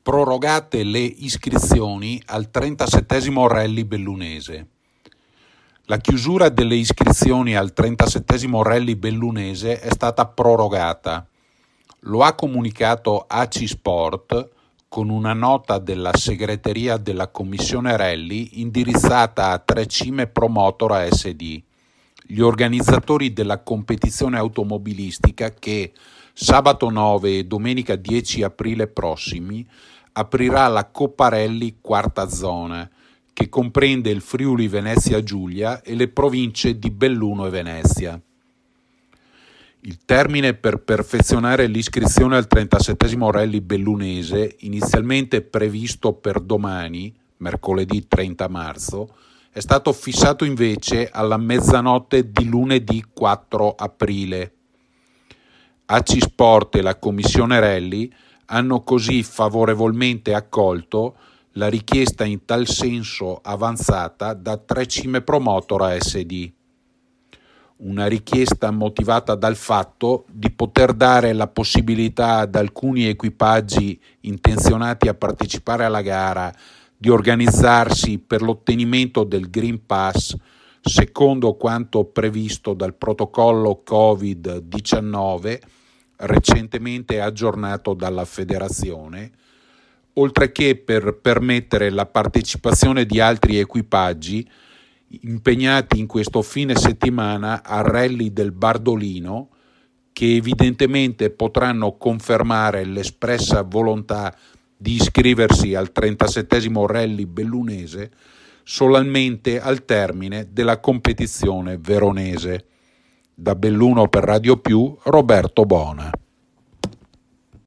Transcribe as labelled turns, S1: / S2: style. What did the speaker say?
S1: Prorogate le iscrizioni al 37° Rally Bellunese. La chiusura delle iscrizioni al 37° Rally Bellunese è stata prorogata. Lo ha comunicato AC Sport con una nota della segreteria della Commissione Rally indirizzata a Trecime Promotora SD, gli organizzatori della competizione automobilistica che sabato 9 e domenica 10 aprile prossimi aprirà la Coppa Rally Quarta Zona, che comprende il Friuli Venezia Giulia e le province di Belluno e Venezia. Il termine per perfezionare l'iscrizione al 37° Rally Bellunese, inizialmente previsto per domani, mercoledì 30 marzo, è stato fissato invece alla mezzanotte di lunedì 4 aprile. AC Sport e la Commissione Rally hanno così favorevolmente accolto la richiesta in tal senso avanzata da Trecime Promotora SD. Una richiesta motivata dal fatto di poter dare la possibilità ad alcuni equipaggi intenzionati a partecipare alla gara di organizzarsi per l'ottenimento del Green Pass secondo quanto previsto dal protocollo Covid-19 recentemente aggiornato dalla Federazione, oltre che per permettere la partecipazione di altri equipaggi impegnati in questo fine settimana al Rally del Bardolino, che evidentemente potranno confermare l'espressa volontà di iscriversi al 37° Rally Bellunese solamente al termine della competizione veronese. Da Belluno per Radio Più, Roberto Bona.